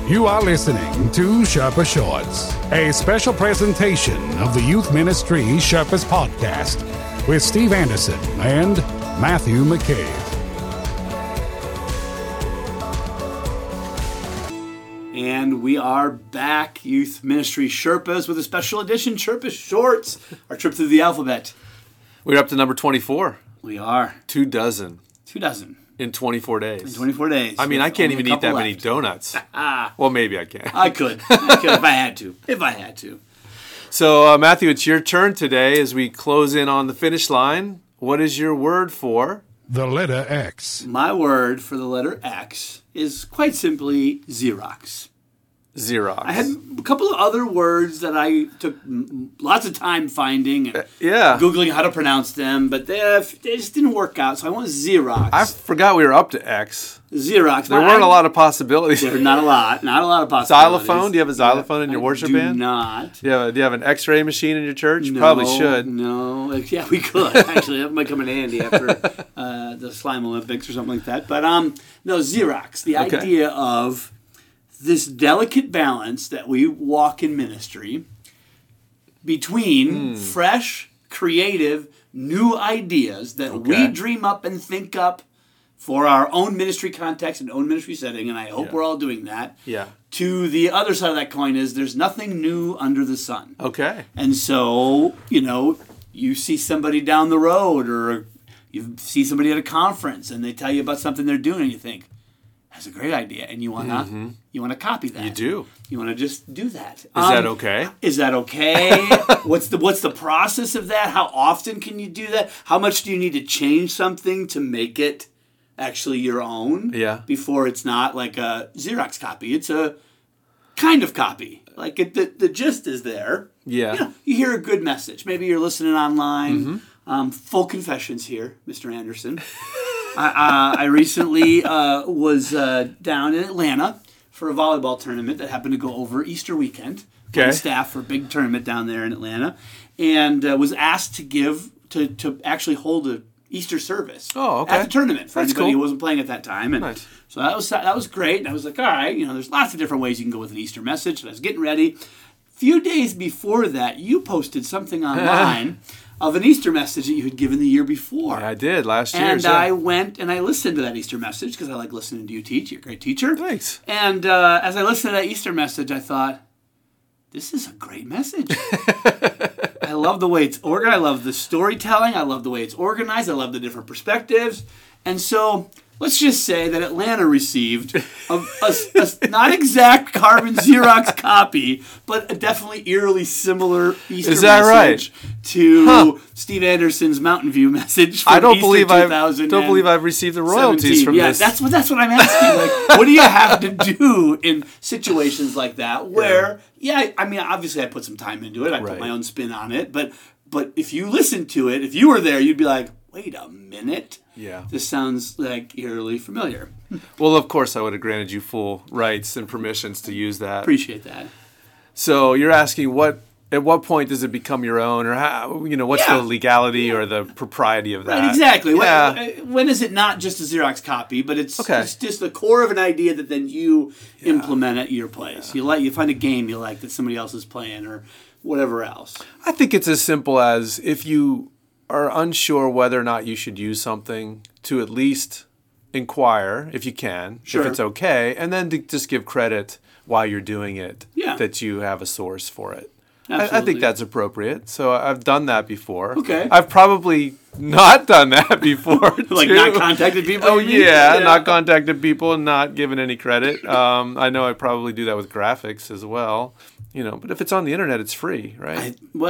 You are listening to Sherpa Shorts, a special presentation of the Youth Ministry Sherpas Podcast with Steve Anderson and Matthew McCabe. And we are back, Youth Ministry Sherpas, with a special edition, Sherpa Shorts, our trip through the alphabet. We're up to number 24. We are. 24. 24. In 24 days. In 24 days. I mean, I can't even eat that left. many donuts. Well, maybe I can. I could if I had to. So, Matthew, it's your turn today as we close in on the finish line. What is your word for? The letter X. My word for the letter X is quite simply Xerox. Xerox. I had a couple of other words that I took lots of time finding and Googling how to pronounce them, but they just didn't work out, so I went with Xerox. I forgot we were up to X. Xerox. There weren't a lot of possibilities. There's not a lot of possibilities. Xylophone? Do you have a xylophone in your worship band? I do not. Do you have an X-ray machine in your church? No, Probably should. No. Yeah, we could. Actually, that might come in handy after the Slime Olympics or something like that. But no, Xerox. The idea of this delicate balance that we walk in ministry between fresh, creative, new ideas that we dream up and think up for our own ministry context and own ministry setting, and I hope we're all doing that. Yeah. To the other side of that coin is there's nothing new under the sun. Okay. And so, you see somebody down the road or you see somebody at a conference and they tell you about something they're doing and you think, that's a great idea, and you wanna copy that. You do. You wanna just do that. Is that okay? Is that okay? What's the process of that? How often can you do that? How much do you need to change something to make it actually your own? Yeah. Before it's not like a Xerox copy. It's a kind of copy. Like the gist is there. Yeah. You hear a good message. Maybe you're listening online. Full confessions here, Mr. Anderson. I recently was down in Atlanta for a volleyball tournament that happened to go over Easter weekend. Okay. On staff for a big tournament down there in Atlanta, and was asked to actually hold a Easter service at the tournament for anybody who wasn't playing at that time. And nice. So that was great. And I was like, all right, there's lots of different ways you can go with an Easter message. And I was getting ready. A few days before that, you posted something online of an Easter message that you had given the year before. Yeah, I did last year. And I went and I listened to that Easter message because I like listening to you teach. You're a great teacher. Thanks. And as I listened to that Easter message, I thought, this is a great message. I love the way it's organized. I love the storytelling. I love the way it's organized. I love the different perspectives. And so let's just say that Atlanta received a not exact carbon Xerox copy, but a definitely eerily similar Easter message to Steve Anderson's Mountain View message from Easter 2000. Don't believe I've received the royalties from this. That's what I'm asking. Like, what do you have to do in situations like that where, I mean, obviously I put some time into it. I put my own spin on it. But if you listen to it, if you were there, you'd be like, wait a minute. Yeah. This sounds like eerily familiar. Well, of course, I would have granted you full rights and permissions to use that. Appreciate that. So you're asking at what point does it become your own, or how, what's the legality or the propriety of that? Right, exactly. Yeah. When is it not just a Xerox copy, but it's just the core of an idea that then you implement at your place. You find a game you like that somebody else is playing or whatever else. I think it's as simple as if you are unsure whether or not you should use something, to at least inquire if you can, if it's okay, and then to just give credit while you're doing it, that you have a source for it. I think that's appropriate. So I've done that before. Okay. I've probably not done that before. Like not contacted people? Oh, not contacted people and not given any credit. I know I probably do that with graphics as well. But if it's on the internet, it's free, right? I'm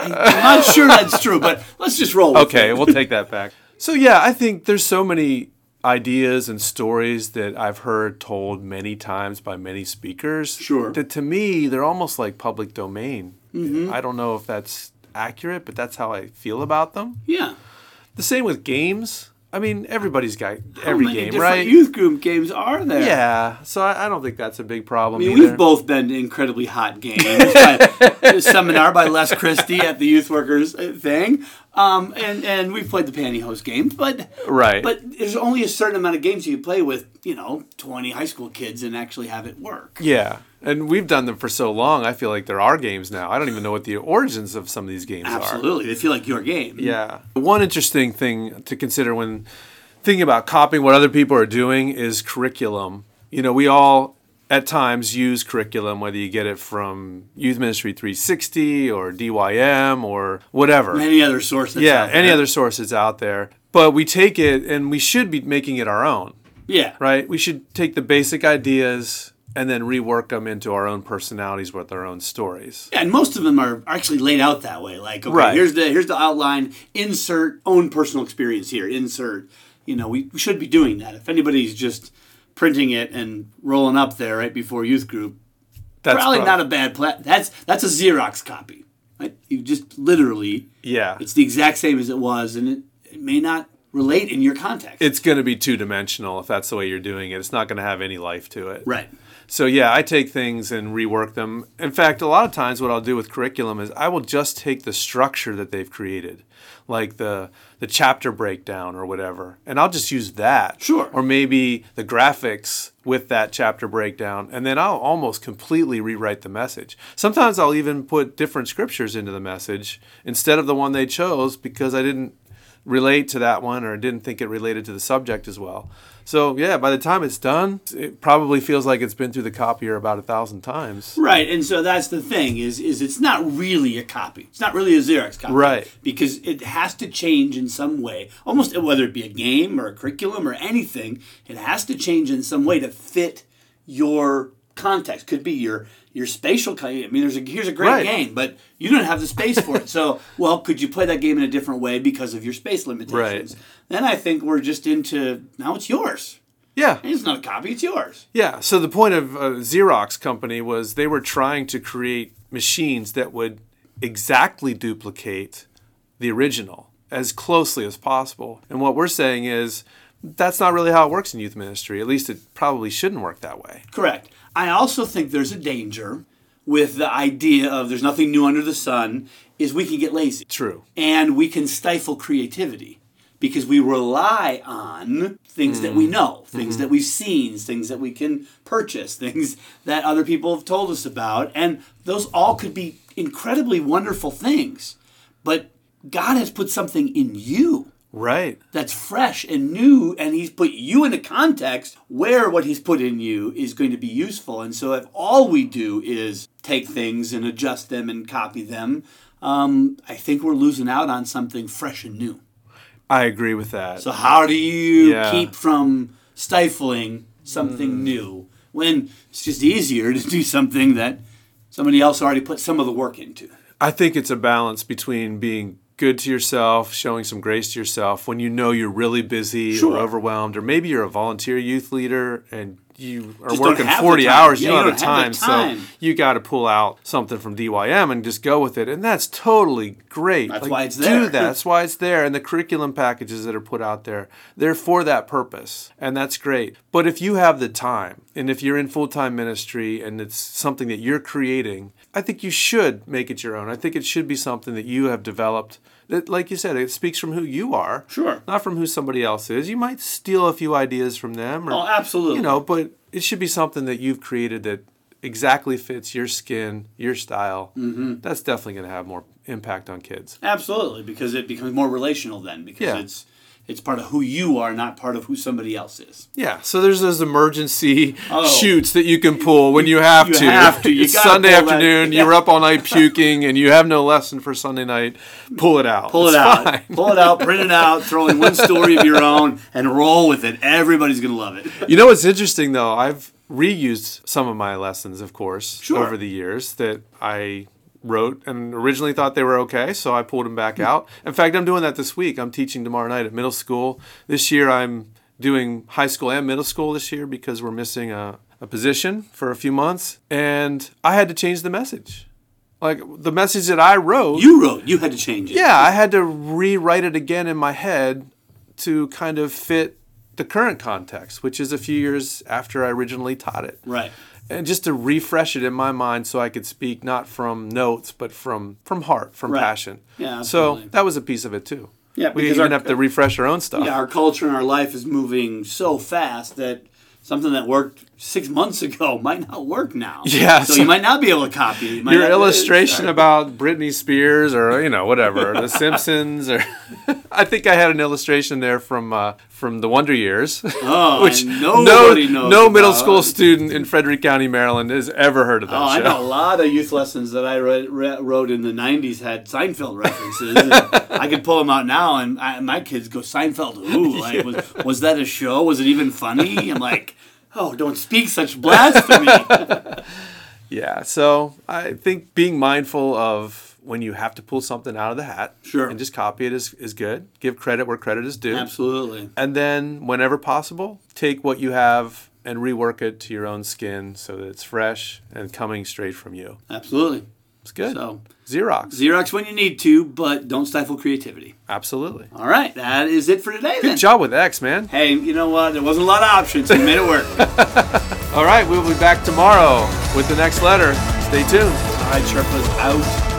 not sure that's true, but let's just roll with it. Okay, we'll take that back. So, I think there's so many ideas and stories that I've heard told many times by many speakers. Sure. That to me, they're almost like public domain. Mm-hmm. I don't know if that's accurate, but that's how I feel about them. Yeah. The same with games. I mean, everybody's got every game, right? How many different youth group games are there? Yeah, so I don't think that's a big problem either. We've both been to incredibly hot games. A seminar by Les Christie at the Youth Workers thing. And we've played the pantyhose games, but Right. But there's only a certain amount of games you can play with, 20 high school kids and actually have it work. Yeah. And we've done them for so long, I feel like there are games now. I don't even know what the origins of some of these games are. Absolutely. They feel like your game. Yeah. One interesting thing to consider when thinking about copying what other people are doing is curriculum. We all at times use curriculum, whether you get it from Youth Ministry 360 or DYM or whatever. Any other sources. Yeah, any other sources out there. But we take it and we should be making it our own. Yeah. Right? We should take the basic ideas and then rework them into our own personalities with our own stories. Yeah, and most of them are actually laid out that way. Like, okay, Right. here's the outline, insert own personal experience here, insert. We should be doing that. If anybody's just printing it and rolling up there right before youth group, That's probably not a bad plan. That's a Xerox copy. Right? You just literally, Yeah. it's the exact same as it was, and it may not relate in your context. It's going to be two-dimensional if that's the way you're doing it. It's not going to have any life to it. Right. So yeah, I take things and rework them. In fact, a lot of times what I'll do with curriculum is I will just take the structure that they've created, like the chapter breakdown or whatever, and I'll just use that. Sure. Or maybe the graphics with that chapter breakdown, and then I'll almost completely rewrite the message. Sometimes I'll even put different scriptures into the message instead of the one they chose because I didn't relate to that one or didn't think it related to the subject as well. So yeah, by the time it's done, it probably feels like it's been through the copier about 1,000 times. Right, and so that's the thing, is it's not really a copy. It's not really a Xerox copy. Right. Because it has to change in some way, almost whether it be a game or a curriculum or anything, it has to change in some way to fit your context. Could be your spatial. I mean, here's a great Right. game, but you don't have the space for it. So, could you play that game in a different way because of your space limitations? Right. Then I think we're just into, now it's yours. Yeah. It's not a copy, it's yours. Yeah. So the point of Xerox company was they were trying to create machines that would exactly duplicate the original as closely as possible. And what we're saying is that's not really how it works in youth ministry. At least it probably shouldn't work that way. Correct. I also think there's a danger with the idea of there's nothing new under the sun, is we can get lazy. True. And we can stifle creativity because we rely on things that we know, things that we've seen, things that we can purchase, things that other people have told us about. And those all could be incredibly wonderful things. But God has put something in you Right. that's fresh and new, and he's put you in a context where what he's put in you is going to be useful. And so if all we do is take things and adjust them and copy them, I think we're losing out on something fresh and new. I agree with that. So how do you Yeah. keep from stifling something new when it's just easier to do something that somebody else already put some of the work into? I think it's a balance between being good to yourself, showing some grace to yourself when you know you're really busy Sure. or overwhelmed, or maybe you're a volunteer youth leader and you are Just don't working have the 40 time. hours, Yeah, you don't have the time, the time. so you got to pull out something from DYM and just go with it, and that's totally great. That's why it's there. Do that. That's why it's there, and the curriculum packages that are put out there, they're for that purpose, and that's great. But if you have the time, and if you're in full-time ministry and it's something that you're creating, I think you should make it your own. I think it should be something that you have developed. That, like you said, it speaks from who you are, Sure. not from who somebody else is. You might steal a few ideas from them, or, Oh, absolutely. but it should be something that you've created that exactly fits your skin, your style. Mm-hmm. That's definitely going to have more impact on kids. Absolutely, because it becomes more relational then, because Yeah. it's part of who you are, not part of who somebody else is. Yeah, so there's those emergency Oh. shoots that you can pull when you have You to. have to. You It's gotta Sunday pull that. afternoon, you're up all night puking, and you have no lesson for Sunday night. Pull it out. Pull it It's out. fine. Pull it out, print it out, throw in one story of your own, and roll with it. Everybody's going to love it. You know what's interesting, though? I've reused some of my lessons, of course, Sure. over the years that I wrote and originally thought they were okay, so I pulled them back out. In fact, I'm doing that this week. I'm teaching tomorrow night at middle school. This year, I'm doing high school and middle school this year because we're missing a position for a few months, and I had to change the message. Like, the message that I wrote... You had to change it. Yeah, I had to rewrite it again in my head to kind of fit the current context, which is a few years after I originally taught it. Right. And just to refresh it in my mind so I could speak not from notes, but from heart, from passion. Yeah, absolutely. So that was a piece of it too. Yeah, we even have to refresh our own stuff. Yeah, our culture and our life is moving so fast that something that worked 6 months ago might not work now. Yeah. So you might not be able to copy. Your illustration about Britney Spears or, whatever, The Simpsons, or I think I had an illustration there from the Wonder Years. Oh, which nobody knows no middle school student in Frederick County, Maryland has ever heard of that show. I know a lot of youth lessons that I wrote in the 90s had Seinfeld references. And I could pull them out now, and my kids go, Seinfeld, ooh, like, was that a show? Was it even funny? I'm like, oh, don't speak such blasphemy. Yeah, so I think being mindful of when you have to pull something out of the hat and just copy it is good. Give credit where credit is due. Absolutely. And then, whenever possible, take what you have and rework it to your own skin so that it's fresh and coming straight from you. Absolutely. It's good. So Xerox. Xerox when you need to, but don't stifle creativity. Absolutely. All right, that is it for today then. Good job with X, man. Hey, you know what? There wasn't a lot of options. We made it work. All right, we'll be back tomorrow with the next letter. Stay tuned. All right, Sherpa's out.